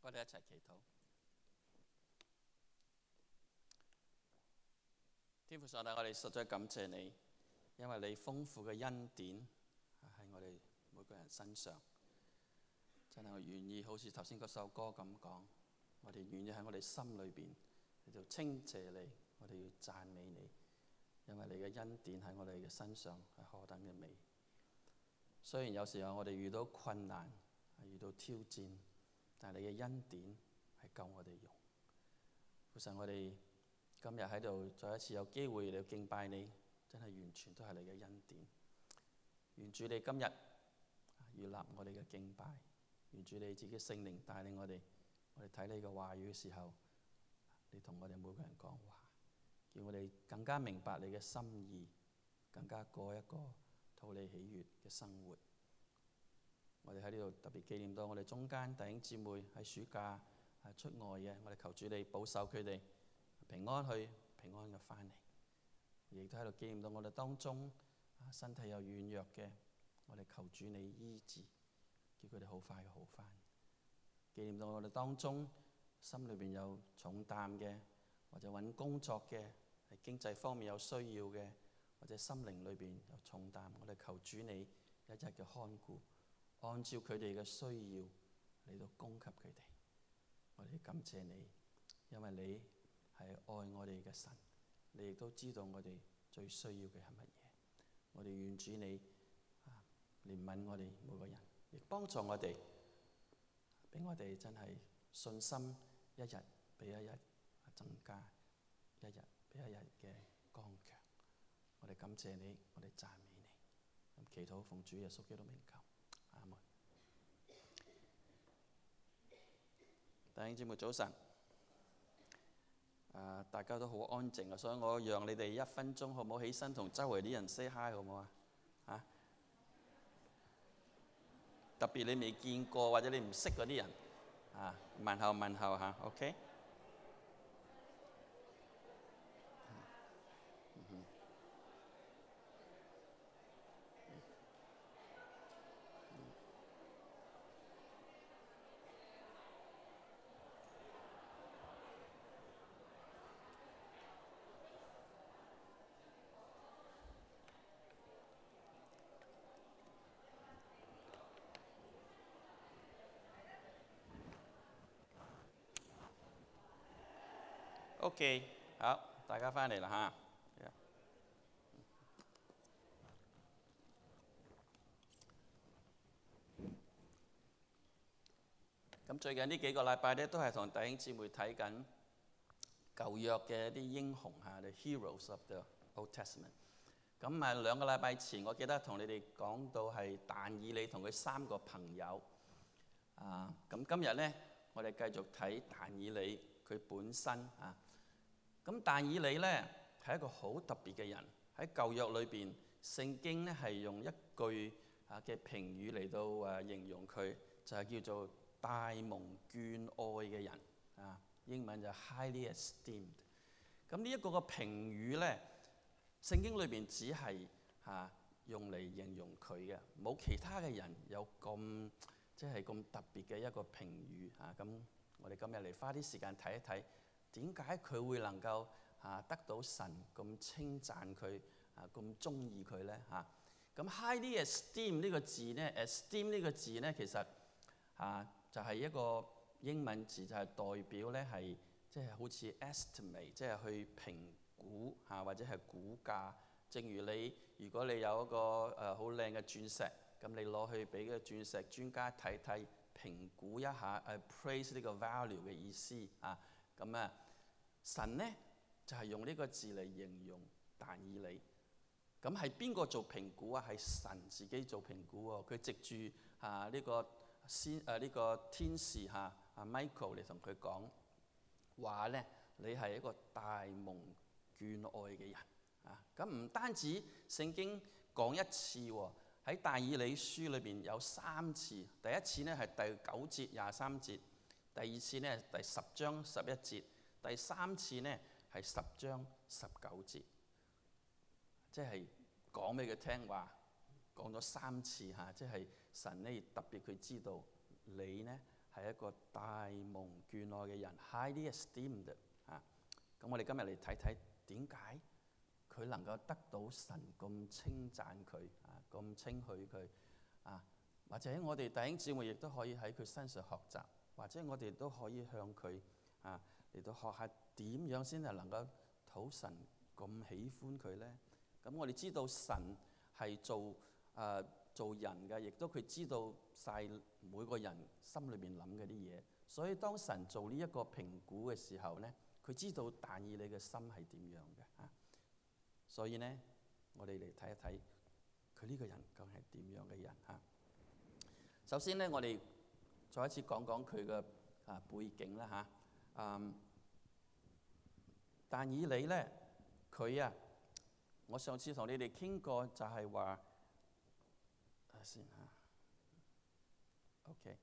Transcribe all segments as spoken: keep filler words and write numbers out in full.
我哋一齊祈禱。天父上帝，我哋實在感謝你，因為你豐富嘅恩典喺我哋每個人身上。真係我願意好似頭先嗰首歌咁講，我哋願意喺我哋心裏邊嚟到稱謝你，我哋要讚美你，因為你嘅恩典喺我哋嘅身上係何等嘅美。雖然有時候我哋遇到困難，遇到挑戰，但係你嘅恩典係夠我哋用。父神，我哋今日喺度再一次有機會嚟敬拜你，真係完全都係你嘅恩典。願主你今日悅納我哋嘅敬拜，願主你自己聖靈帶領我哋，我哋睇你嘅話語嘅時候，你同我哋每個人講話，叫我哋更加明白你嘅心意，更加過一個討你喜悅嘅生活。我哋喺呢度特別紀念到我哋中間弟兄姊妹喺暑假出外嘅，我哋求主你保守佢哋平安去，平安嘅翻嚟。亦都喺度紀念到我哋當中身體有軟弱嘅，我哋求主你醫治，叫佢哋好快嘅好翻。紀念到我哋當中心裏邊有重擔嘅，或者揾工作嘅，係經濟方面有需要嘅，或者心靈裏邊有重擔，我哋求主你一日嘅看顧，按照佢哋嘅需要嚟到供給佢哋。我哋感謝你，因為你係愛我哋嘅神，你亦都知道我哋最需要嘅係乜嘢。我哋願主你啊憐憫我哋每個人，亦幫助我哋，俾我哋真係信心一日比一日增加，一日比一日嘅剛強。我哋感謝你，我哋讚美你。咁祈禱奉主耶穌基督名求，阿門。弟兄姊妹早晨。啊！大家都好安靜啊，所以我讓你哋一分鐘好唔好起身同周圍啲人 say hi 好唔好啊？啊！特別你未見過或者你唔識嗰啲人啊，問候問候嚇 ，OK？OK， 好，大家翻嚟啦嚇。咁最近呢幾個禮拜咧，都係同弟兄姊妹睇緊舊約嘅一啲英雄嚇 ，the heroes of the Old Testament。咁啊兩個禮拜前，我記得同你哋講到係但以理同佢三個朋友。啊，咁今日咧，我哋繼續睇但以理佢本身啊。咁但以理咧係一個好特別嘅人，喺舊約裏邊，聖經咧係用一句啊嘅評語嚟到誒形容佢，就係叫做大蒙眷愛嘅人啊，英文就 highly esteemed。咁呢一個嘅評語咧，聖經裏邊只係嚇用嚟形容佢嘅，冇其他嘅人有咁即係咁特別嘅一個評語嚇。咁我哋今日嚟花啲時間睇一睇，點解佢會能夠嚇得到神咁稱讚佢啊，咁中意佢咧嚇？咁 highly esteem 呢個字咧 ，esteem 呢個字咧，其實嚇就係一個英文字，就係代表咧係即係好似 estimate，即係去評估嚇或者係估價。正如你如果你有一個誒好靚嘅鑽石，咁你攞去俾個鑽石專家睇睇，評估一下誒 praise 呢個 value 嘅意思啊。咁啊，神咧就係用呢個字嚟形容但以理。咁係邊個做評估啊？係神自己做評估喎。佢藉住啊呢個先誒呢個天使嚇啊 Michael 嚟同佢講話咧，你係一個大蒙眷愛嘅人啊！咁唔單止聖經講一次喎，喺但以理書裏邊有三次。第一次咧係第九節廿三節，第二次咧係第十章十一節，第三次咧係十章十九節。即係講俾佢聽話，講咗三次嚇，即係神咧特別佢知道你呢係一個大蒙眷愛嘅人 ，highly esteemed 啊。咁我哋今日嚟睇睇點解佢能夠得到神咁稱讚佢啊，咁稱許佢啊。或者我哋弟兄姊妹亦都可以喺佢身上學習，或者我哋都可以向佢啊嚟到學下點樣先係能夠討神咁喜歡佢咧。咁我哋知道神係做誒、呃、做人嘅，亦都佢知道晒每個人心裏邊諗嘅啲嘢，所以當神做呢一個評估嘅時候咧，佢知道但以理嘅心係點樣嘅啊。所以咧，我哋嚟睇一睇佢呢個人究竟係點樣嘅人啊。首先咧，我哋再一次講講佢嘅啊背景啦嚇。嗯，但以理咧，佢啊，我上次同你哋傾過就係話，睇下先嚇。OK，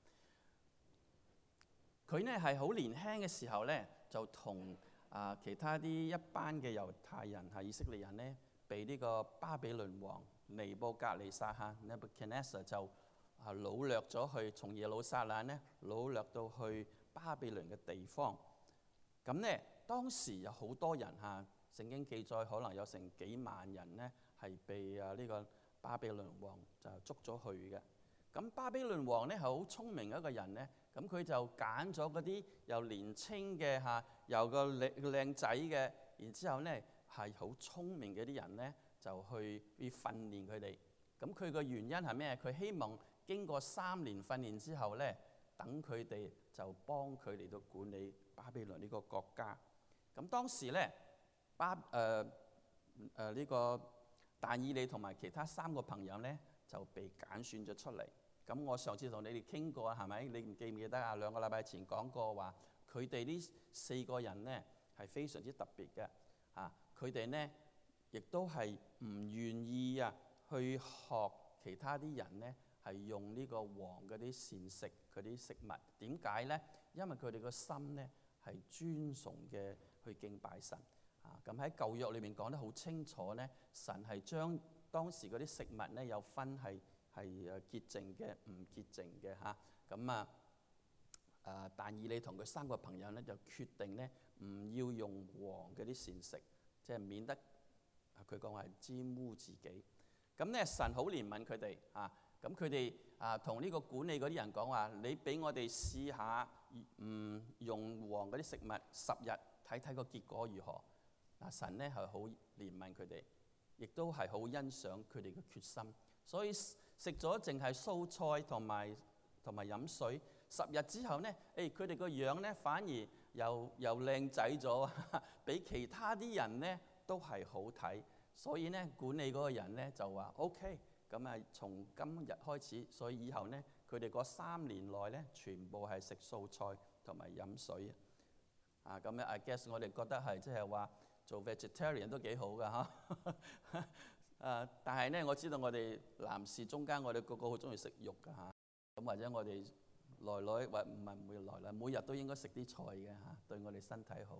佢咧係好年輕嘅時候咧，就同啊其他啲一班嘅猶太人係以色列人咧，被呢個巴比倫王尼布甲尼撒哈 Nebuchadnezzar 就啊，擄掠咗去，從耶路撒冷咧擄掠到去巴比倫嘅地方。咁咧，當時有好多人嚇，聖經記載可能有成幾萬人咧係被啊呢個巴比倫王就捉咗去嘅。咁巴比倫王咧係好聰明嘅一個人咧，咁佢就揀咗嗰啲又年青嘅嚇，又個靚靚仔嘅，然之後咧係好聰明嘅啲人咧，就去去訓練佢哋。咁佢個原因係咩？佢希望經過三年訓練之後咧，等佢哋就幫佢嚟到管理巴比倫呢個國家。咁當時咧，巴誒誒呢個但以理同埋其他三個朋友咧就被揀選咗出嚟。咁我上次同你哋傾過啊，係咪？你唔記唔記得啊？兩個禮拜前講過話，佢哋呢四個人咧係非常之特別嘅啊！佢哋咧亦都係唔願意啊去學其他啲人咧。係用呢個王嗰啲膳食嗰啲食物，點解咧？因為佢哋個心咧係尊崇嘅去敬拜神啊！咁喺舊約裏面講得好清楚咧，神係將當時嗰啲食物咧有分係係誒潔淨嘅、唔潔淨嘅嚇。咁啊誒，但以理同佢三個朋友咧就決定咧唔要用王嗰啲膳食，即係免得佢講話係沾污自己。咁咧神好憐憫佢哋啊！咁佢哋啊同呢個管理嗰啲人講話，你俾我哋試下唔用王嗰啲食物十日，睇睇個結果如何。嗱，神咧係好憐憫佢哋，亦都係好欣賞佢哋嘅決心。所以食咗淨係蔬菜同埋同埋飲水，十日之後咧，誒佢哋個樣咧反而又又靚仔咗，比其他啲人咧都係好睇。所以咧管理嗰個人咧就話 OK。咁啊，從今日開始，所以以後咧，佢哋嗰三年內咧，全部係食素菜同埋飲水啊！咁咧，I guess 我哋覺得係即係話做 vegetarian 都幾好噶嚇。啊，但係咧，我知道我哋男士中間，我哋個個好中意食肉噶嚇。咁或者我哋來來或唔係唔會來來，每日都應該食啲菜嘅嚇，對我哋身體好。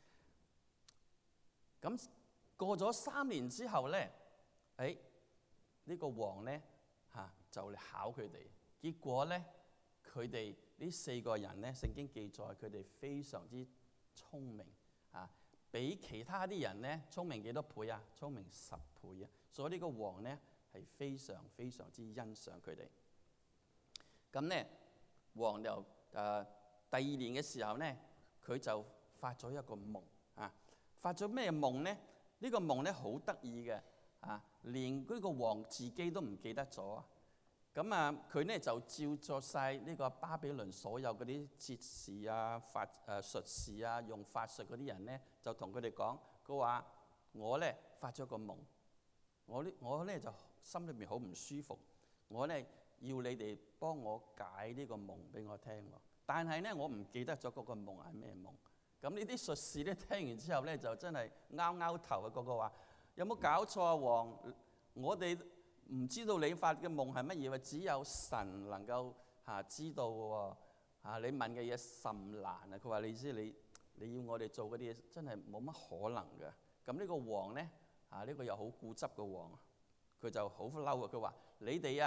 咁過咗三年之後咧，誒。呢個王咧嚇就嚟考佢哋，結果咧佢哋呢四個人咧，聖經記載佢哋非常之聰明啊，比其他啲人咧聰明幾多倍啊？聰明十倍啊！所以呢個王咧係非常非常之欣賞佢哋。咁咧王就誒、呃、第二年嘅時候咧，佢就發咗一個夢啊！發咗咩夢咧？呢個夢咧好得意嘅。啊！連嗰個王自己都唔記得咗啊！咁啊，佢咧就照作晒呢個巴比倫所有嗰啲哲士啊、法誒、呃、術士啊、用法術嗰啲人咧，就同佢哋講：佢話我咧發咗個夢，我咧我咧就心裏面好唔舒服，我咧要你哋幫我解呢個夢俾我聽喎。但係咧，我唔記得咗嗰個夢係咩夢。咁呢啲術士咧聽完之後咧，就真係拗拗頭啊！個個話。有冇搞錯啊，王？我哋唔知道你發嘅夢係乜嘢，只有神能夠嚇知道喎嚇。你問嘅嘢甚難啊！佢話：你知你你要我哋做嗰啲嘢，真係冇乜可能嘅。咁呢個王咧嚇，呢個又好固執嘅王，佢就好嬲啊！佢話：你哋啊，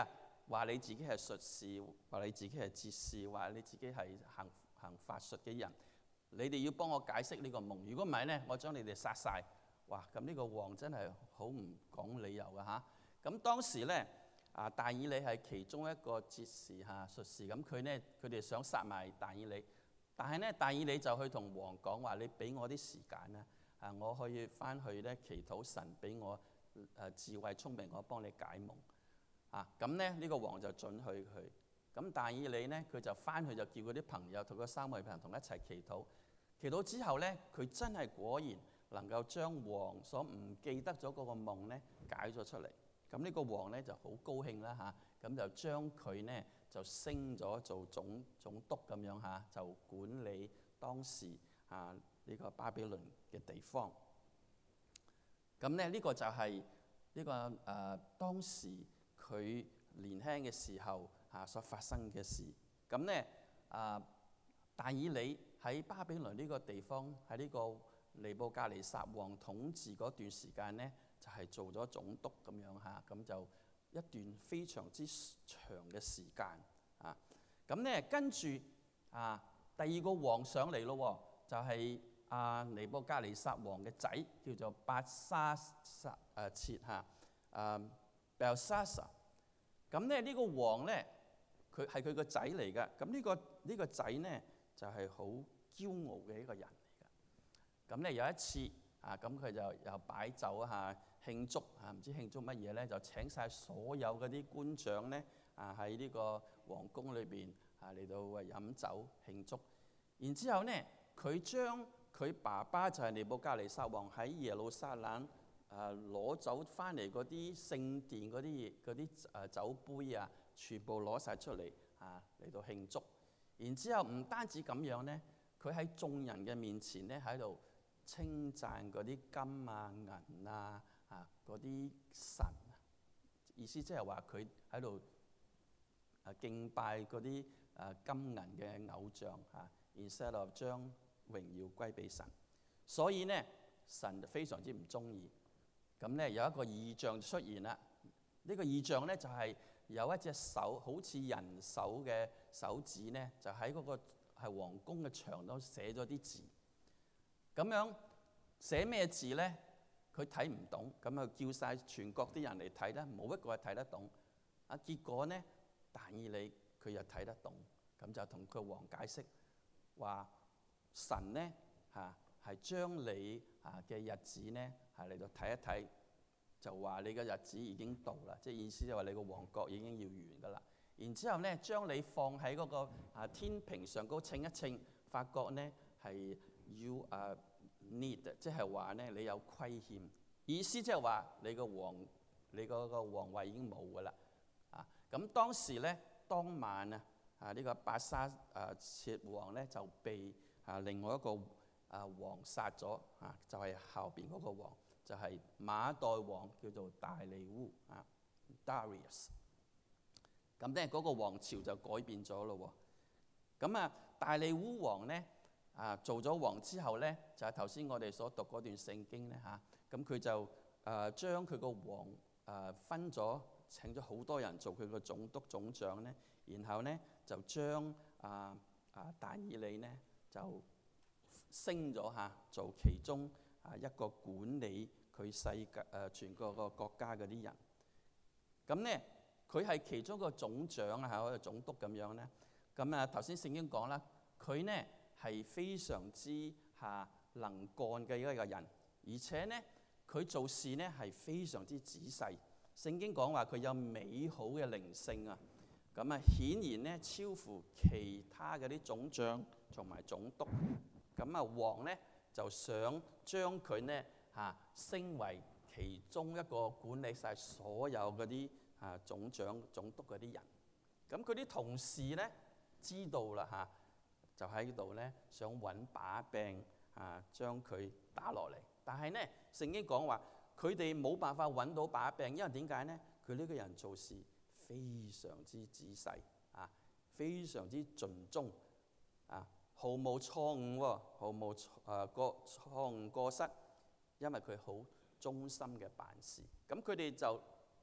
話你自己係術士，話你自己係哲士，話你自己係行行法術嘅人，你哋要幫我解釋呢個夢。如果唔係咧，我將你哋殺晒。哇！咁呢個王真係好唔講理由嘅嚇。咁當時咧，啊但以理係其中一個哲士嚇術士，咁佢咧佢哋想殺埋但以理，但係咧但以理就去同王講話：你俾我啲時間啦，啊我可以翻去咧祈禱神俾我誒智慧聰明，我幫你解夢。啊咁咧呢個王就准許佢。咁但以理咧佢就翻去就叫嗰啲朋友同個三位朋友同一齊祈禱。祈禱之後咧，佢真係果然能夠將王所唔記得咗嗰個夢咧解咗出嚟。咁呢個王咧就好高興啦嚇，咁、啊、就將佢咧就升咗做總總督咁樣嚇，就管理當時啊呢、這個巴比倫嘅地方。咁咧呢、這個就係呢、這個誒、呃、當時佢年輕嘅時候嚇、啊、所發生嘅事。咁咧啊但以理喺巴比倫呢個地方喺呢個尼布甲尼撒王統治嗰段時間咧，就係、是、做咗總督咁樣嚇，咁就一段非常之長嘅時間啊。咁咧跟住啊，第二個王上嚟咯，就係、是、啊尼布甲尼撒王嘅仔，叫做伯沙撒誒切嚇啊 Belshazzar。咁咧呢個王咧，佢係佢個仔嚟㗎。咁呢、這個呢、這個仔咧就係、是、好驕傲嘅一個人。咁咧有一次啊，咁佢就又擺酒啊慶祝啊，唔知慶祝乜嘢咧，就請晒所有嗰啲官長咧啊喺呢個皇宮裏邊啊嚟到飲酒慶祝。然之後咧，佢將佢爸爸就係尼布甲尼撒王喺耶路撒冷啊攞走翻嚟嗰啲聖殿嗰啲嗰啲誒酒杯啊，全部攞晒出嚟啊嚟到慶祝。然之後唔單止咁樣咧，佢喺眾人嘅面前咧喺度稱讚嗰啲金啊銀啊啊嗰啲神，意思即係話佢喺度誒敬拜嗰啲誒金銀嘅偶像嚇 instead of 將榮耀歸俾神。所以咧神非常之唔中意。咁咧有一個異象出現啦。呢個異象咧就係有一隻手好似人手嘅手指咧，就喺嗰個係皇宮嘅牆度寫咗啲字。咁樣寫咩字咧？佢睇唔懂，咁啊叫晒全國啲人嚟睇咧，冇一個係睇得懂。啊，結果咧，但以理佢又睇得懂，咁就同佢王解釋話：神咧嚇係將你啊嘅日子咧係嚟到睇一睇，就話你嘅日子已經到啦，即係意思就話你個王國已經要完噶啦。然之後咧，將你放喺嗰個啊天平上高稱一稱，發覺咧係 you are need， 即係話咧你有虧欠，意思即係話你個王你嗰個皇位已經冇噶啦。啊，咁當時咧當晚啊啊呢、這個伯沙啊切王咧就被啊另外一個啊王殺咗啊，就係、是、後邊嗰個王就係、是、馬代王，叫做大利烏啊 Darius。咁咧嗰個王朝就改變咗咯喎。咁啊大利烏王咧啊做咗王之後咧，就係頭先我哋所讀嗰段聖經咧嚇。咁、啊、佢就誒將佢個王誒分咗，請咗好多人做佢個總督總長咧。然後咧就將啊啊但以理咧就升咗嚇，做其中啊一個管理佢世界誒全個個國家嗰啲人。咁咧佢係其中一個總長啊，係一個總督咁樣咧。咁啊頭先聖經講啦，佢咧係非常之嚇能幹嘅一個人，而且咧佢做事咧係非常之仔細。聖經講話佢有美好嘅靈性啊，咁啊顯然咧超乎其他嗰啲總長同埋總督。咁啊王咧就想將佢咧嚇升為其中一個管理晒所有嗰啲啊總長總督嗰啲人。咁佢啲同事咧知道啦嚇，就喺度咧想揾把柄啊將佢打落嚟。但係咧聖經講話佢哋冇辦法揾到把柄，因為點解咧？佢呢個人做事非常之仔細啊，非常之盡忠啊，毫無錯誤喎，毫無誒過錯誤過失，因為佢好忠心嘅辦事。咁佢哋就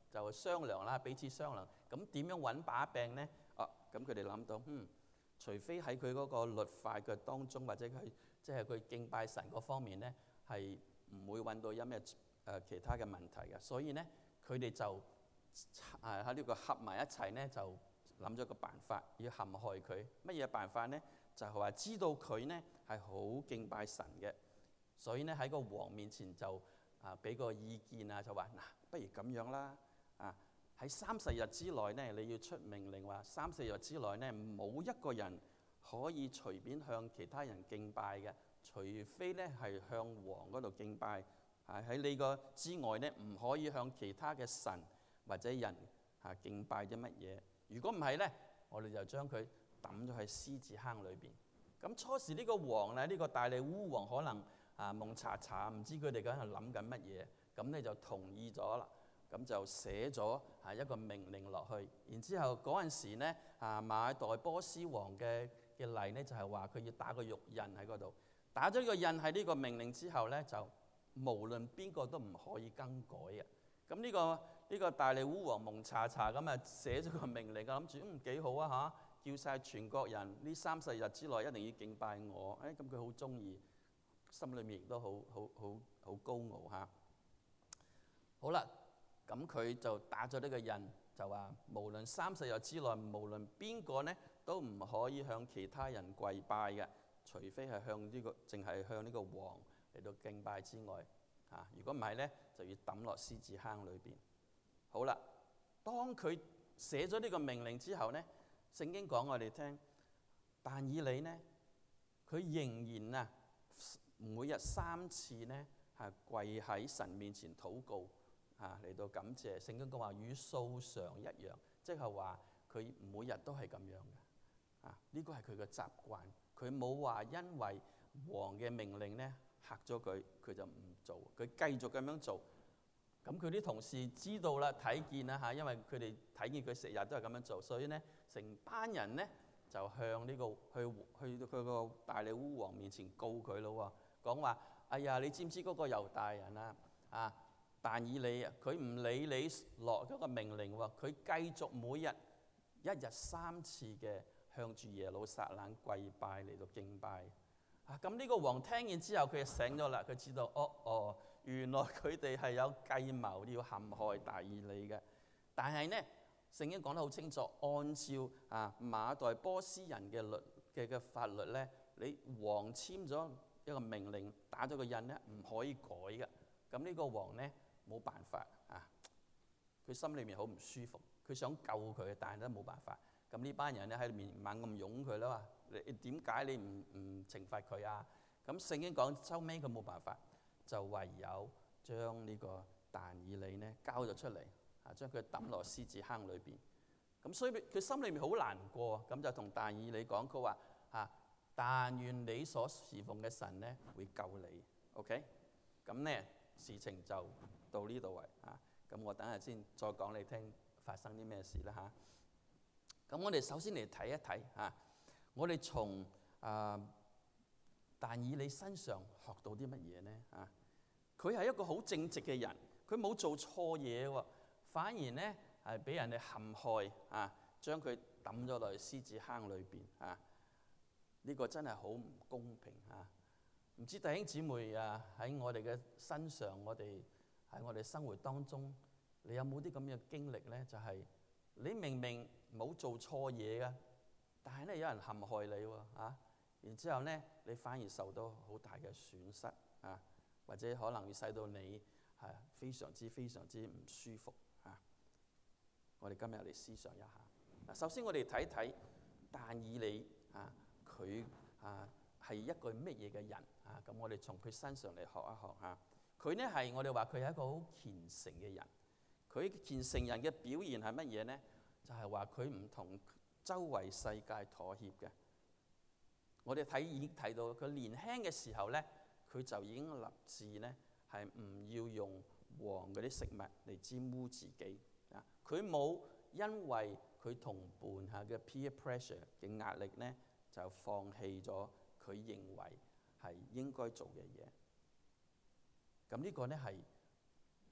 就商量啦，彼此商量。咁點樣揾把柄呢？哦，咁佢哋諗到，嗯，除非喺佢嗰個律法嘅當中，或者佢即係佢敬拜神嗰方面呢，係唔會揾到有咩誒其他嘅問題嘅。所以呢，佢哋就誒喺呢個合埋一齊呢，就諗咗個辦法，要陷害佢。乜嘢辦法呢？就係話知道佢呢係好敬拜神嘅，所以呢喺個王面前就啊俾個意見啊，就話嗱，不如咁樣啦，啊喺三十日之內呢，你要出命令話三十日之內呢，冇一個人可以隨便向其他人敬拜嘅，除非呢係向王嗰度敬拜。啊喺你個之外呢，唔可以向其他嘅神或者人啊敬拜啲乜嘢。如果唔係呢，我哋就將佢抌咗喺獅子坑裏邊。咁初時呢個王咧，呢、呢個大利烏王可能啊蒙查查，唔知佢哋嗰陣諗緊乜嘢，咁咧就同意咗啦。咁就寫咗啊一個命令落去。然之後嗰陣時咧，啊馬代波斯王嘅嘅例咧，就係話佢要打個玉印喺嗰度。打咗呢個印喺呢個命令之後咧，就無論邊個都唔可以更改嘅。咁呢、呢個呢、呢個大利烏王蒙查查咁啊寫咗個命令，諗住嗯幾好啊嚇！叫晒全國人呢三十日之內一定要敬拜我。誒咁佢好中意，心裏面亦都好好好好高傲嚇。好啦，咁佢就打咗呢個印，就話無論三十日之內，無論邊個呢都唔可以向其他人跪拜嘅，除非係向呢、呢個淨係向呢個王嚟到敬拜之外。啊，如果唔係呢，就要抌落獅子坑裏邊。好啦，當佢寫咗呢個命令之後呢，聖經講我哋聽，但以理呢，佢仍然啊，每日三次呢係跪喺神面前禱告啊，嚟到感謝。聖經講話與素常一樣，即係話佢每日都係咁樣嘅啊。呢個係佢嘅習慣，佢冇話因為王嘅命令呢嚇咗佢，佢就唔做，佢繼續咁樣做。咁佢啲同事知道啦，睇見啦嚇，因為佢哋睇見佢成日都係咁樣做，所以呢，成班人呢就向呢、這個去去到佢個大利烏王面前告佢咯喎，講話：哎呀，你知唔知嗰個猶大人啊？啊，但以理啊，佢唔理你落嗰個命令喎，佢繼續每日一日三次嘅向住耶路撒冷跪拜嚟到敬拜。啊，咁呢個王聽完之後，佢就醒咗啦，佢知道，哦哦。原來佢哋係有計謀要陷害大以利嘅，但係呢，聖經講得好清楚，按照啊馬代波斯人嘅律嘅嘅法律呢，你王簽咗一個命令，打咗個印呢，唔可以改嘅。咁呢個王呢，冇辦法啊，佢心裏面好唔舒服，佢想救佢，但係都冇辦法。咁呢班人呢，喺面猛咁擁佢啦，話你點解你唔唔懲罰佢啊？咁聖經講收尾佢冇辦法。就唯有將呢個但以理呢交咗出嚟，啊，將佢抌落獅子坑裏邊。咁所以佢心裏面好難過，咁就同但以理講，佢話：啊，但願你所侍奉嘅神呢會救你。OK，咁呢事情就到呢度為啊。咁我等下先再講你聽發生啲咩事啦嚇。咁我哋首先嚟睇一睇啊，我哋從啊但以理身上學到啲乜嘢呢？啊，佢係一個好正直嘅人，佢冇做錯嘢喎，反而呢係俾人哋陷害啊，將佢抌咗落去獅子坑裏邊啊！呢、這個真係好唔公平啊！唔知弟兄姊妹啊，喺我哋嘅身上，我哋喺我哋生活當中，你有冇啲咁嘅經歷呢？就係、是、你明明冇做錯嘢㗎，但係咧有人陷害你喎啊！然之後呢，你反而受到好大嘅損失啊，或者可能會使到你係非常之非常之唔舒服啊。我哋今日嚟思想一下。嗱，首先我哋睇睇但以理啊，佢啊係一個乜嘢嘅人啊？咁我哋從佢身上嚟學一學嚇。佢呢係我哋話佢係一個好虔誠嘅人。佢虔誠人嘅表現係乜嘢呢？就係話佢唔同周圍世界妥協嘅。我哋睇已經睇到佢年輕嘅時候呢，佢就已經立志呢係唔要用王嗰啲食物嚟沾污自己啊！佢冇因為佢同伴下嘅 peer pressure 嘅壓力呢，就放棄咗佢認為係應該做嘅嘢。咁呢個呢係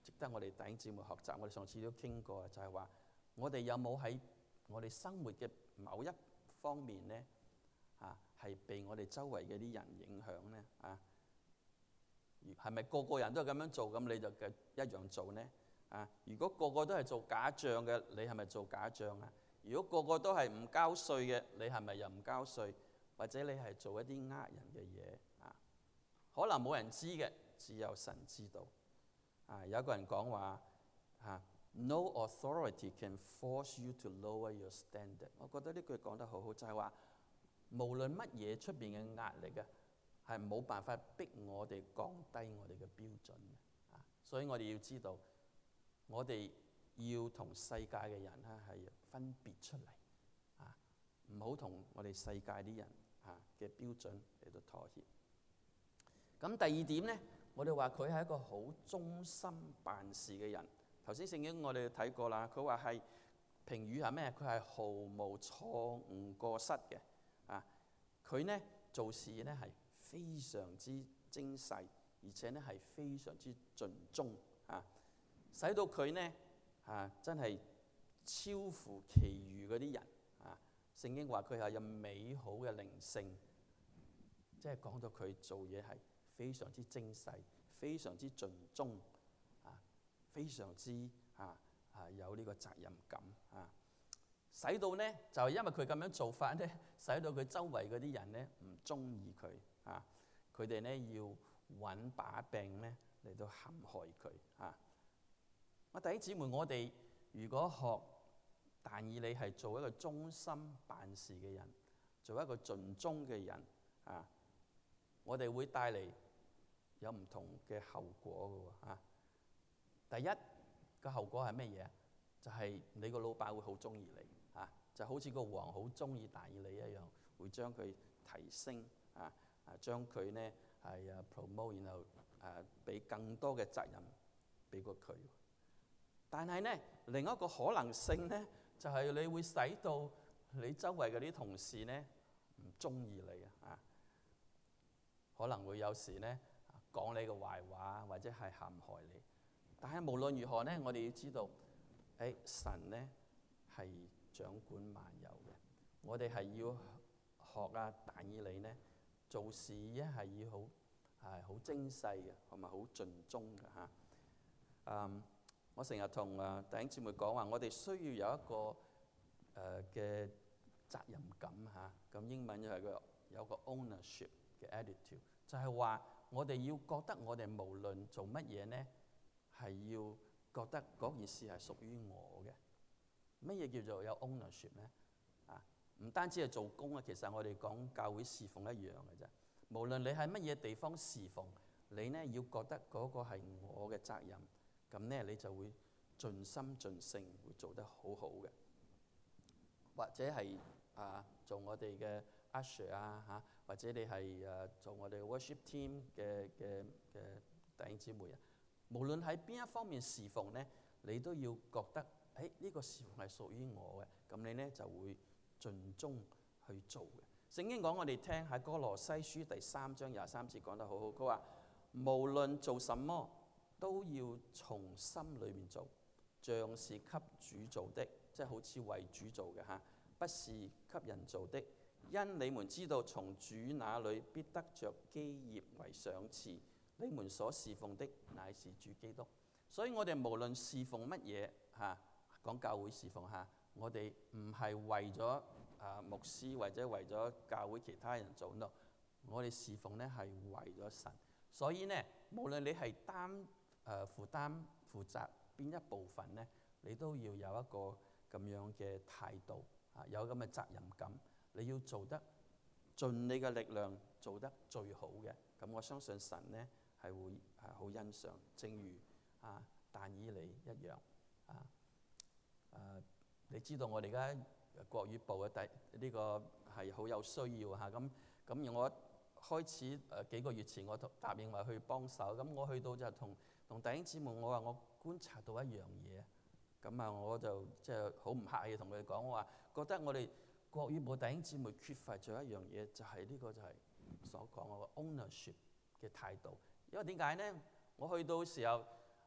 值得我哋弟兄姊妹學習。我哋上次都傾過，就係話我哋有冇喺我哋生活嘅某一方面咧啊，係被我哋周圍嘅啲人影響咧啊？係咪個個人都係咁樣做，咁你就嘅一樣做呢？啊！如果個個都係做假帳嘅，你係咪做假帳啊？如果個個都係唔交稅嘅，你係咪又唔交稅？或者你係做一啲呃人嘅嘢啊？可能冇人知嘅，只有神知道。啊！有一個人講話嚇 ，No authority can force you to lower your standard。我覺得呢句講得好好，就係話無論乜嘢出邊嘅壓力啊，係冇辦法逼我哋降低我哋嘅標準嘅。啊！所以我哋要知道，我哋要同世界嘅人咧係分別出嚟，啊，唔好同我哋世界啲人啊嘅標準嚟到妥協。咁第二點咧，我哋話佢係一個好忠心辦事嘅人。頭先聖經我哋睇過啦，佢話係評語係咩？佢係毫無錯誤過失嘅。啊，佢咧做事咧係非常之精細，而且咧係非常之盡忠啊，使到佢咧啊真係超乎其餘嗰啲人啊。聖經話佢係有美好嘅靈性，即係講到佢做嘢係非常之精細，非常之盡忠啊，非常之啊啊有呢個責任感啊，使到咧就係因為佢咁樣做法咧，使到佢周圍嗰啲人咧唔中意佢啊，佢哋咧要揾把柄咧嚟到陷害佢啊。我弟兄姊妹，我哋如果學但以理係做一個忠心辦事嘅人，做一個盡忠嘅人啊，我哋會帶嚟有唔同嘅後果嘅喎啊。第一個後果係咩嘢？就係你個老闆會好中意你啊，就好似個王好中意但以理一樣，會將佢提升啊啊，將佢咧係啊 promote，然後誒俾更多嘅責任俾過佢。但係咧，另一個可能性咧，就係你會使到你周圍嗰啲同事咧唔中意你啊，可能會有時咧講你嘅壞話，或者係陷害你。但係無論如何咧，我哋要知道，誒神咧係掌管萬有嘅，我哋係要學啊但以理咧做事咧係要好係好精細嘅，同埋好盡忠嘅嚇。嗯。我成日同誒弟兄姊妹講話，我哋需要有一個誒嘅責任感嚇。咁英文就係個有個 ownership 嘅 attitude，就係話我哋要覺得我哋無論做乜嘢咧，係要覺得嗰件事係屬於我嘅。乜嘢叫做有 ownership 咧？啊，唔單止係做工啊，其實我哋講教會侍奉一樣嘅啫。無論你喺乜嘢地方侍奉，你咧要覺得嗰個係我嘅責任。咁咧，你就會盡心盡性，會做得好好嘅。或者係啊，做我哋嘅 usher 啊嚇，或者你係誒做我哋 worship team 嘅嘅嘅弟兄姊妹啊。無論喺邊一方面侍奉咧，你都要覺得誒呢個侍奉係屬於我嘅。咁你咧就會盡忠去做嘅。聖經講我哋聽喺歌羅西書第三章廿三節講得好好，佢話無論做什麼，都要從心裏面做，像是給主做的，即係好似為主做嘅嚇，不是給人做的。因你們知道從主那裏必得着基業為賞賜，你們所侍奉的乃是主基督。所以我哋無論侍奉乜嘢嚇，講教會侍奉嚇，我哋唔係為咗啊牧師或者為咗教會其他人做咯，我哋侍奉咧係為咗神。所以呢，無論你係擔誒、呃、負擔負責邊一部分咧，你都要有一個咁樣嘅態度啊，有咁嘅責任感，你要做得盡你嘅力量，做得最好嘅。咁我相信神咧係會係好欣賞，正如啊但以理一樣啊。誒、啊，你知道我哋而家國語部嘅第呢個係好有需要嚇，咁咁我開始誒幾個月前我答應話去幫手，咁我去到就同同弟兄姊妹，我話我觀察到一樣嘢，咁啊我就即係好唔客氣同佢哋講，我話覺得我哋國語部弟兄姊妹缺乏咗一樣嘢，就係、是、呢個就係所講嗰個 ownership 嘅態度。因為點解咧？我去到時候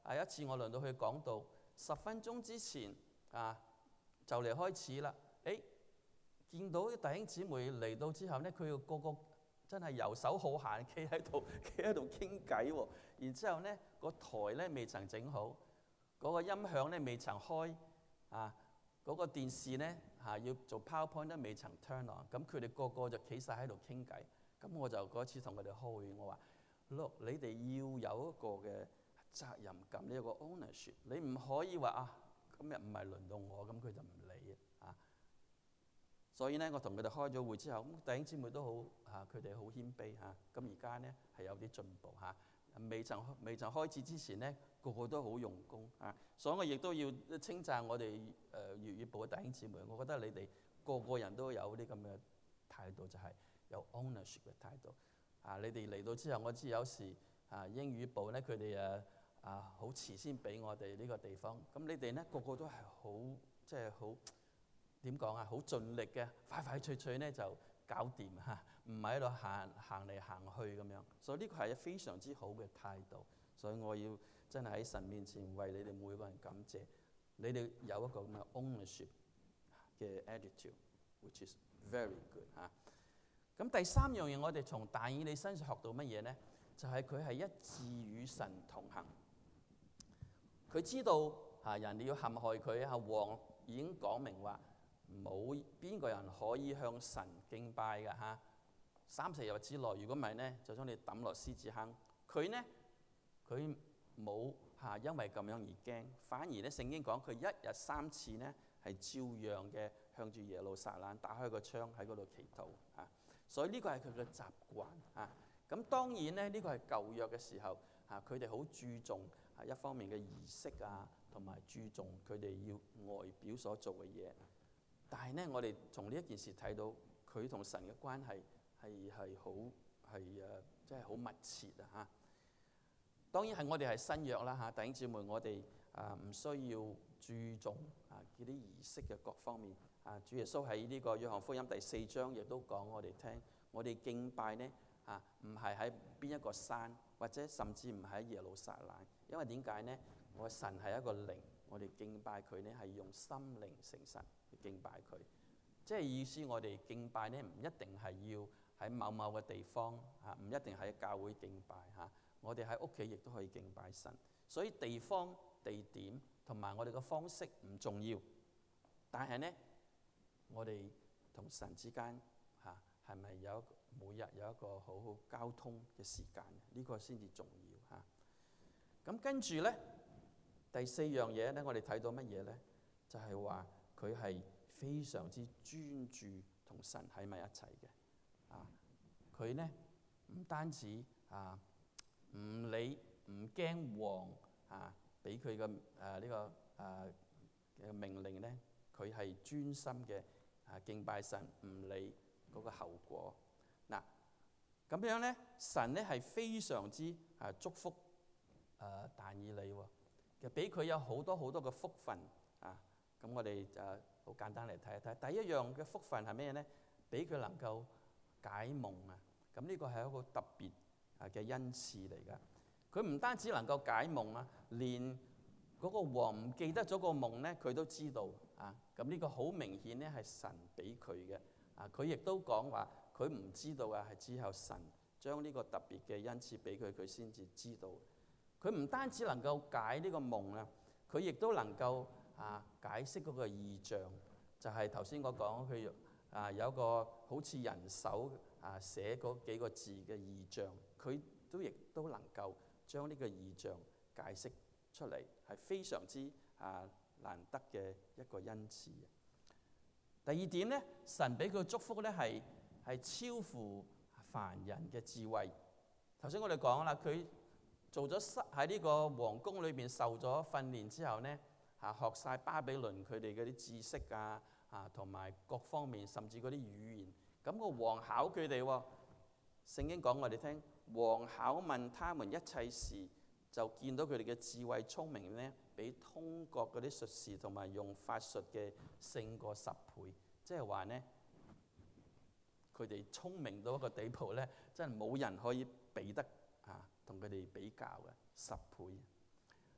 啊一次我輪到去講道，十分鐘之前啊就嚟開始啦。誒，見到啲弟兄姊妹嚟到之後咧，佢個個真係遊手好閒，企喺度企喺度傾偈喎。然之後咧個台咧未曾整好，嗰個音響咧未曾開啊。嗰個電視咧嚇要做 PowerPoint 都未曾 turn on，咁佢哋個個就企晒喺度傾偈。咁我就嗰次同佢哋開會，我話 look， 你哋要有一個嘅責任感，你有個 ownership， 你唔可以話啊今日唔係輪到我，咁佢就唔理啊。所以咧，我同佢哋開咗會之後，咁弟兄姊妹都好嚇，佢哋好謙卑嚇。咁而家咧係有啲進步嚇。未曾未曾開始之前咧，個個都好用功啊！所以我亦都要稱讚我哋誒粵語部嘅弟兄姊妹。我覺得你哋個個人都有啲咁嘅態度，就係、是、有 ownership 嘅態度啊！你哋嚟到之後，我知有時啊英語部咧，佢哋誒啊好遲先俾我哋呢個地方。咁你哋咧個個都係好即係好點講啊？好盡力嘅，快快脆脆咧就搞掂嚇，唔係喺度行行嚟行去咁樣，所以呢個係非常之好嘅態度。所以我要真係喺神面前為你哋每個人感謝，你哋有一個咁嘅 ownership 嘅 attitude，which is very good 嚇。咁第三樣嘢，我哋從但以理身上學到乜嘢咧？就係佢係一致與神同行。佢知道嚇人哋要陷害佢，阿王已經講明話。冇邊個人可以向神敬拜㗎嚇，三四日之內，如果唔係咧，就將你抌落獅子坑。佢呢，佢冇嚇，因為咁樣而驚，反而咧聖經講佢一日三次呢係照樣嘅向住耶路撒冷打開個窗喺嗰度祈禱嚇，所以呢個係佢嘅習慣嚇。咁當然咧，呢個係舊約嘅時候嚇，佢哋好注重係一方面嘅儀式啊，同埋注重佢哋要外表所做嘅嘢。但係咧，我哋從呢一件事睇到佢同神嘅關係係係好係誒，即係好密切啊！嚇，當然係我哋係新約啦嚇，弟兄姊妹，我哋啊唔需要注重啊嗰啲儀式嘅各方面啊。主耶穌喺呢個約翰福音第四章亦都講我哋聽，我哋敬拜咧啊，唔係喺邊一個山，或者甚至唔喺耶路撒冷，因為點解咧？我神係一個靈，我哋敬拜佢咧係用心靈誠實。敬拜佢，即係意思我哋敬拜咧，唔一定係要喺某某嘅地方嚇，唔一定喺教會敬拜嚇。我哋喺屋企亦都可以敬拜神。所以地方、地點同埋我哋嘅方式唔重要，但係咧，我哋同神之間嚇係咪有每日有一個好好交通嘅時間？呢個先至重要嚇。咁跟住咧，第四樣嘢咧，我哋睇到乜嘢咧？就係話。佢係非常之專注同神喺埋一齊嘅，啊！佢咧唔單止啊唔理唔驚王啊俾佢嘅誒呢個誒嘅命令咧，佢係專心嘅啊敬拜神，唔理嗰個後果。嗱咁樣咧，神咧係非常之啊祝福誒但以理喎，其實俾佢有好多好多嘅福分啊！咁我哋誒好簡單嚟睇一睇，第一樣嘅福分係咩咧？俾佢能夠解夢啊！咁呢個係一個特別啊嘅恩賜嚟㗎。佢唔單止能夠解夢啊，連嗰個王唔記得咗個夢咧，佢都知道啊。咁呢個好明顯咧係神俾佢嘅啊。佢亦都講話佢唔知道啊，係之後神將呢個特別嘅恩賜俾佢，佢先至知道。佢唔單止能夠解呢個夢啊，佢亦都能夠啊解釋嗰個異象，就係頭先我講佢啊有一個好似人手啊寫嗰幾個字嘅異象，佢都亦都能夠將呢個異象解釋出嚟，係非常之啊難得嘅一個恩賜。第二點咧，神俾佢祝福咧係係超乎凡人嘅智慧。頭先我哋講啦，佢做咗喺呢個皇宮裏邊受咗訓練之後咧。嚇學晒巴比倫佢哋嗰啲知識啊，啊同埋各方面，甚至嗰啲語言。咁個王考佢哋喎，聖經講我哋聽，王考問他們一切事，就見到佢哋嘅智慧聰明咧，比通國嗰啲術士同埋用法術嘅勝過十倍。即係話咧，佢哋聰明到一個地步咧，真係冇人可以比得啊，同佢哋比較嘅十倍。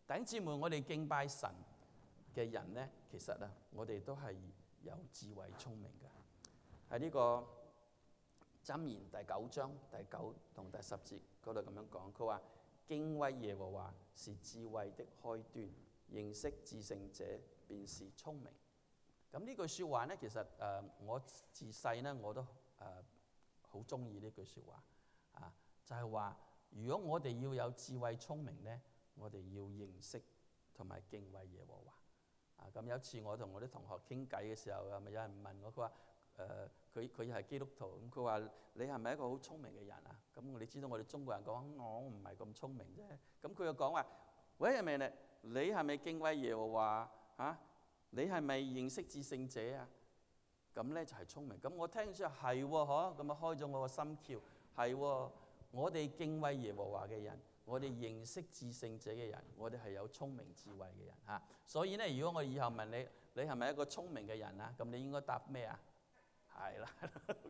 弟兄姊妹，我哋敬拜神嘅人咧，其實啊，我哋都係有智慧聰明嘅。喺呢個箴言第九章第九同第十節嗰度咁樣講，佢話敬畏耶和華是智慧的開端，認識至聖者便是聰明。咁呢句説話咧，其實誒、呃、我自細咧我都誒好中意呢句説話啊，就係、是、話如果我哋要有智慧聰明咧，我哋要認識同埋敬畏耶和華啊。咁有一次我同我啲同學傾偈嘅時候，係咪有人問我，佢話誒佢佢係基督徒，咁佢話你係咪一個好聰明嘅人啊？咁你知道我哋中國人講我唔係咁聰明啫。咁佢又講話，喂，係咪咧？你係咪敬畏耶和華啊？你係咪認識至聖者啊？咁咧就係聰明。咁我聽之後係喎，嗬，咁啊開咗我個心竅，係喎。我哋敬畏耶和華嘅人，我哋認識至聖者嘅人，我哋係有聰明智慧嘅人嚇。所以咧，如果我以後問你，你係咪一個聰明嘅人啊？咁你應該答咩啊？係啦，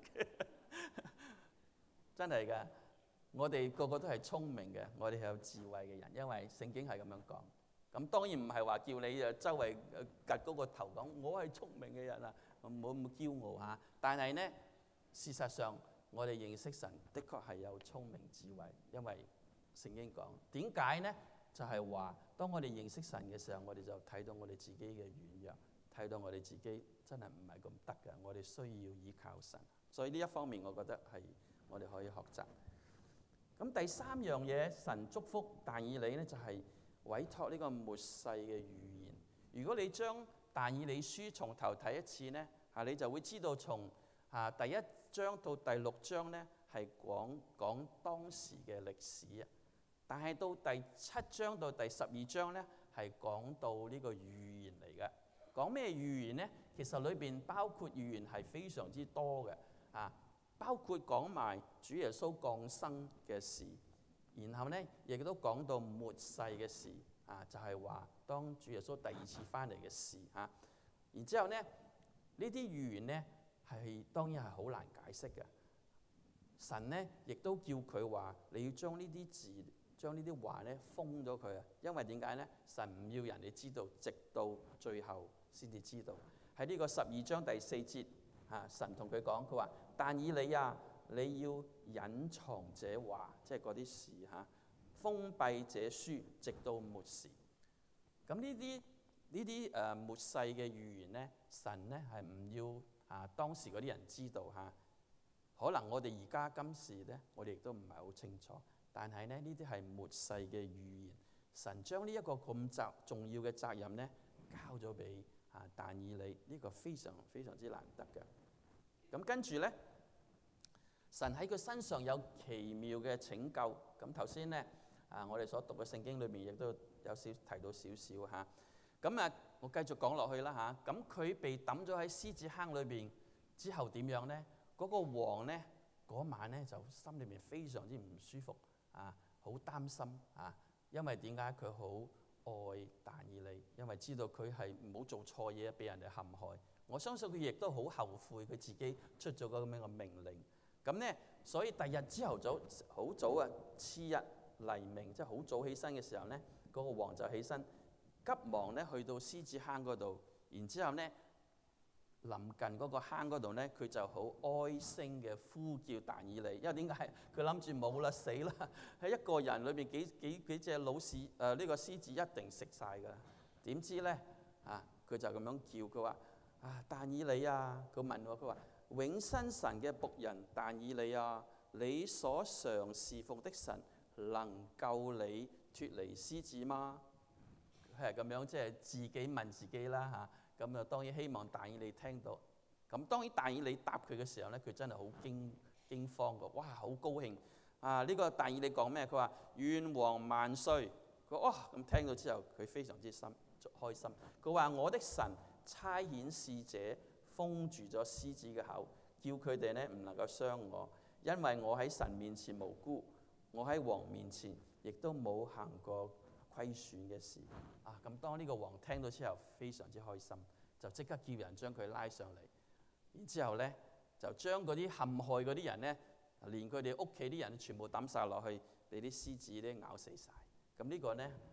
真係㗎。我哋個個都係聰明嘅，我哋係有智慧嘅人，因為聖經係咁樣講。咁當然唔係話叫你誒周圍趌嗰個頭講我係聰明嘅人啊，唔好咁驕傲嚇。但係咧，事實上我哋認識神的確係有聰明智慧，因為聖經講點解咧？就係話當我哋認識神嘅時候，我哋就睇到我哋自己嘅軟弱，睇到我哋自己真係唔係咁得嘅，我哋需要依靠神。所以呢一方面，我覺得係我哋可以學習。咁第三樣嘢，神祝福但以理咧，就係委託呢個末世嘅預言。如果你將但以理書從頭睇一次咧，嚇你就會知道從嚇第一章到第六章咧係講講當時嘅歷史啊。但係到第七章到第十二章咧係講到呢個預言嚟嘅。講咩預言咧？其實裏邊包括預言係非常之多嘅啊。包括講埋主耶穌降生嘅事，然後咧亦都講到末世嘅事啊，就係話當主耶穌第二次翻嚟嘅事嚇。然之後咧呢啲預言咧係當然係好難解釋嘅。神咧亦都叫佢話你要將呢啲字、將呢啲話咧封咗佢啊，因為點解咧？神唔要人哋知道，直到最後先至知道。喺呢個十二章第四節啊，神同佢講，佢話：但以理啊，你要隱藏這話，即係嗰啲事嚇，封閉這書，直到末時。咁呢啲呢啲誒末世嘅預言咧，神咧係唔要啊當時嗰啲人知道嚇。可能我哋而家今時咧，我哋亦都唔係好清楚。但係咧，呢啲係末世嘅預言，神將呢一個咁責重要嘅責任咧，交咗俾啊但以理，呢個非常非常之難得嘅。咁跟住咧，神喺佢身上有奇妙嘅拯救。咁頭先咧啊，我哋所讀嘅聖經裏面亦都有少提到少少嚇。咁啊，我繼續講落去啦嚇。咁佢被抌咗喺獅子坑裏邊之後點樣咧？嗰個王咧嗰晚咧就心裏面非常之唔舒服啊，好擔心啊，因為點解佢好愛但以理？因為知道佢係唔好做錯嘢，俾人哋陷害。我相信佢亦都好後悔佢自己出咗個咁樣嘅命令。咁咧，所以第日朝頭早好早啊，次日黎明，即係好早起身嘅時候咧，嗰、那個王就起身，急忙咧去到獅子坑嗰度，然之後咧臨近嗰個坑嗰度咧，佢就好哀聲嘅呼叫但以理，因為點解？佢諗住冇啦，死啦！喺一個人裏邊幾幾幾隻老鼠誒，呢、呃這個獅子一定食晒㗎啦。點知咧啊，佢就咁樣叫佢話。啊，但以理啊，佢問我，佢話永生神嘅僕人但以理啊，你所常侍奉的神能救你脫離獅子嗎？係咁樣，即係自己問自己啦嚇。咁啊，當然希望但以理聽到。咁當然但以理答佢嘅時候咧，佢真係好驚驚慌㗎，哇，好高興啊！呢、這個但以理講咩？佢話願王萬歲。佢哇咁聽到之後，佢非常之心開心。佢話我的神差遣使者封住咗獅子嘅口，叫佢哋咧唔能夠傷我，因為我喺神面前無辜，我喺王面前亦都冇行過虧損嘅事。啊，咁當呢個王聽到之後，非常之開心，就即刻叫人將佢拉上嚟，然之後咧就將嗰啲陷害嗰啲人咧，連佢哋屋企啲人全部抌晒落去，俾啲獅子咧咬死晒。咁呢個咧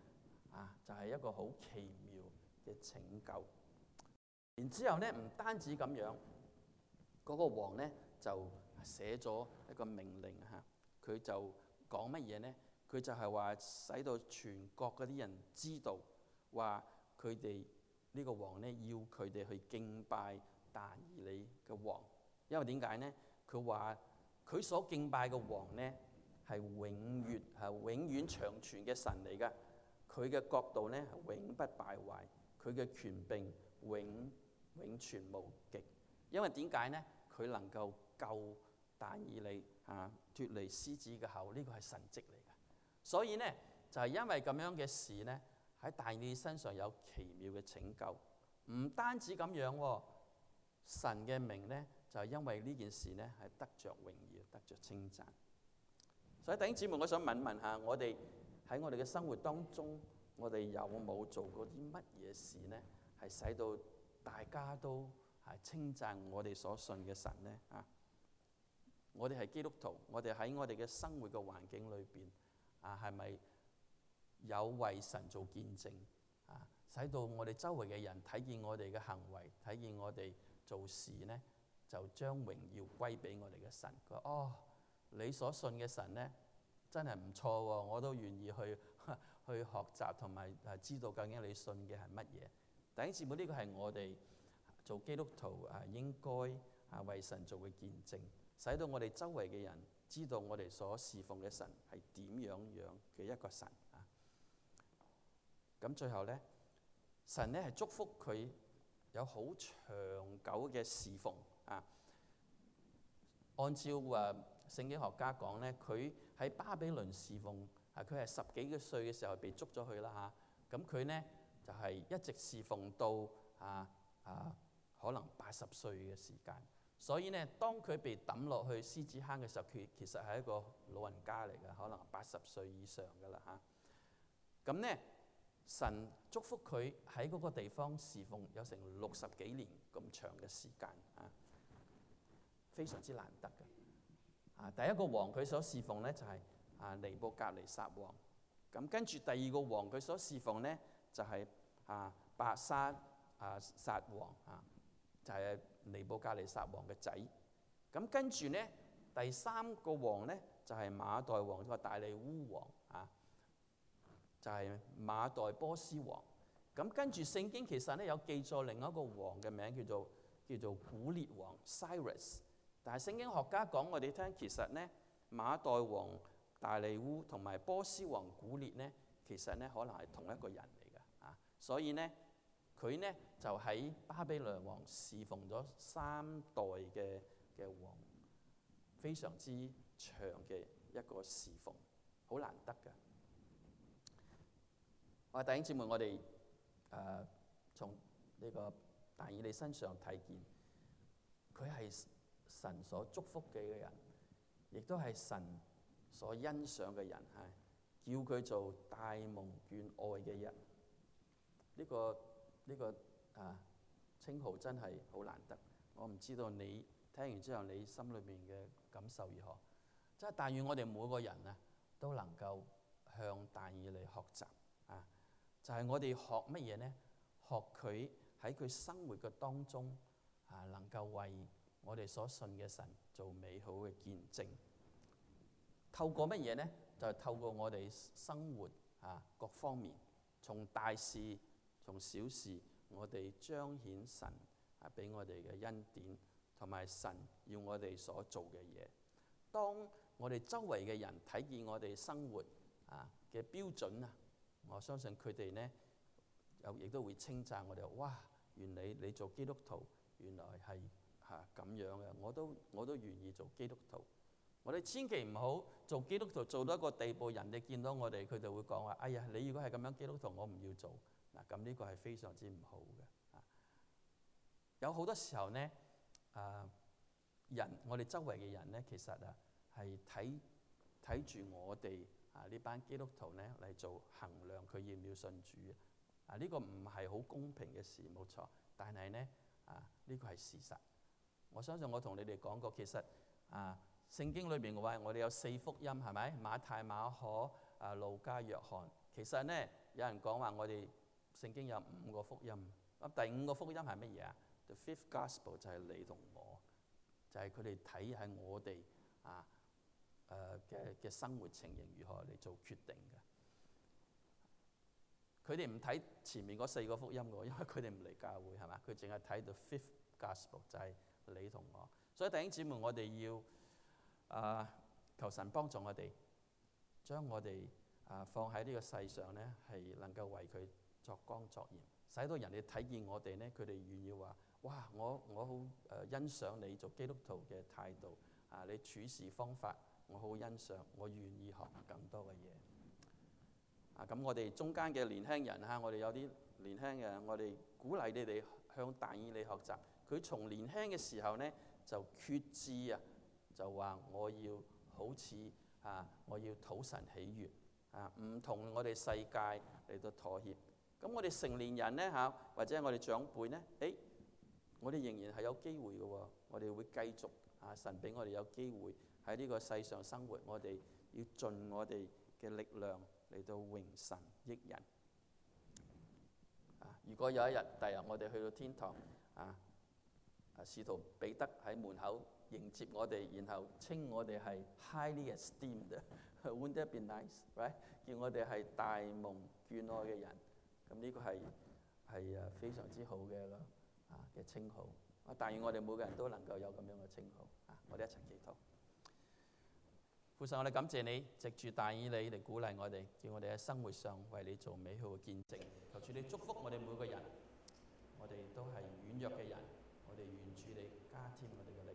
啊，就係、是、一個好奇妙嘅拯救。然之後咧，唔單止咁樣，嗰、那個王咧就寫咗一個命令嚇，佢就講乜嘢咧？佢就係話使到全國嗰啲人知道，話佢哋呢個王咧要佢哋去敬拜但以理嘅王，因為點解咧？佢話佢所敬拜嘅王咧係永遠係永遠長存嘅神嚟㗎，佢嘅國度咧係永不敗壞，佢嘅權柄永永存無極。因為點解咧？佢能夠救但以理啊脫離獅子嘅口，呢個係神蹟嚟㗎。所以咧就係、是、因為咁樣嘅事咧，喺但以理身上有奇妙嘅拯救。唔單止咁樣喎，神嘅名咧就係、是、因為呢件事咧係得着榮耀，得着稱讚。所以弟兄姊妹，我想問問下，我哋喺我哋嘅生活當中，我哋有冇做過啲乜嘢事咧，係使到大家都係稱讚我哋所信嘅神咧？啊，我哋係基督徒，我哋喺我哋嘅生活嘅環境裏邊啊，係咪有為神做見證啊？使到我哋周圍嘅人睇見我哋嘅行為，睇見我哋做事咧，就將榮耀歸俾我哋嘅神。佢話：哦，你所信嘅神咧，真係唔錯喎！我都願意去去學習同埋係知道究竟你信嘅係乜嘢。弟兄姊妹，呢個係我哋做基督徒啊應該啊為神做嘅見證，使到我哋周圍嘅人知道我哋所侍奉嘅神係點樣樣嘅一個神啊。咁最後咧，神咧係祝福佢有好長久嘅侍奉啊。按照啊聖經學家講咧，佢喺巴比倫侍奉啊，佢係十幾個歲嘅時候被捉咗去啦嚇。咁佢咧就係、是、一直侍奉到啊啊可能八十歲嘅時間。所以咧，當佢被抌落去獅子坑嘅時候，佢其實係一個老人家嚟嘅，可能八十歲以上噶啦嚇。咁咧，神祝福佢喺嗰個地方侍奉有成六十幾年咁長嘅時間啊，非常之難得嘅。啊，第一個王佢所侍奉咧就係、是、啊尼布甲尼撒王。咁跟住第二個王佢所侍奉咧就係、是、啊伯沙啊撒王啊，就係、是、尼布甲尼撒王嘅仔。咁跟住咧第三個王咧就係、是、馬代王，即係大利烏王啊，就係、是、馬代波斯王。咁跟住聖經其實咧有記載另一個王嘅名叫做叫做古列王 Cyrus。但係聖經學家講我哋聽，其實咧馬代王大利烏同埋波斯王古列咧，其實咧可能係同一個人嚟嘅啊。所以咧佢咧就喺巴比倫王侍奉咗三代嘅嘅王，非常之長嘅一個侍奉，好難得嘅。我弟兄姊妹，我哋誒從呢個但以理身上睇見，佢係神所祝福嘅人，亦都係神所欣賞嘅人，係叫佢做大蒙眷愛嘅人。呢、這個呢、這個啊稱號真係好難得。我唔知道你聽完之後你心裏面嘅感受如何？即係但願我哋每個人啊都能夠向但以理學習啊！就係、是、我哋學乜嘢呢？學佢喺佢生活嘅當中啊，能夠為我哋所信嘅神做美好嘅見證。透過乜嘢呢？就係、是、透過我哋生活啊各方面，從大事從小事，我哋彰顯神啊俾我哋嘅恩典，同埋神要我哋所做嘅嘢。當我哋周圍嘅人睇見我哋生活啊嘅標準啊，我相信佢哋呢又亦都會稱讚我哋。哇！原來你做基督徒，原來係嚇咁樣嘅，我都我都願意做基督徒。我哋千祈唔好做基督徒做到一個地步，人哋見到我哋，佢就會講話：哎呀，你如果係咁樣基督徒，我唔要做。嗱，咁呢個係非常之唔好嘅。有好多時候呢，啊人我哋周圍嘅人呢，其實啊係睇睇住我哋啊呢班基督徒呢嚟做衡量佢要唔要信主啊。呢個唔係好公平嘅事，冇錯。但係呢，啊呢個係事實。我相信我同你哋講過，其實啊聖經裏邊嘅話，我哋有四福音係咪？馬太、馬可、啊路加、約翰。其實呢有人講話我哋聖經有五個福音，咁第五個福音係乜嘢啊？ The fifth gospel 就係你同我，就係佢哋睇喺我哋啊誒嘅嘅生活情形如何嚟做決定嘅。佢哋唔睇前面嗰四個福音嘅，因為佢哋唔嚟教會係嘛，佢淨係睇到 fifth gospel 就係你同我。所以弟兄姊妹，我哋要啊求神幫助我哋，將我哋啊放喺呢個世上咧，係能夠為佢作光作鹽，使到人哋睇見我哋咧，佢哋願意話：哇！我我好誒欣賞你做基督徒嘅態度啊，你處事方法我好欣賞，我願意學更多嘅嘢。啊！咁我哋中間嘅年輕人嚇，我哋有啲年輕嘅，我哋鼓勵你哋向但以理學習。佢從年輕嘅時候呢，就決志啊，就話我要好似啊，我要討神喜悅啊，唔同我哋世界嚟到妥協。咁我哋成年人呢，嚇，或者我哋長輩呢，誒，我哋仍然係有機會嘅喎，我哋會繼續啊，神俾我哋有機會喺呢個世上生活，我哋要盡我哋嘅力量嚟到榮神益人啊！如果有一日，第日我哋去到天堂啊，啊，使徒彼得喺門口迎接我哋，然後稱我哋係 highly esteemed，wouldn't that be nice，right？ 叫我哋係大蒙眷愛嘅人，咁呢個係係誒非常之好嘅一個啊嘅稱號。啊，但願我哋每個人都能夠有咁樣嘅稱號啊！我哋一齊祈禱。父神，我哋感謝你，藉住但以理嚟鼓勵我哋，叫我哋喺生活上為你做美好嘅見證。求主你祝福我哋每個人，我哋都係軟弱嘅人，我哋願主你加添我哋嘅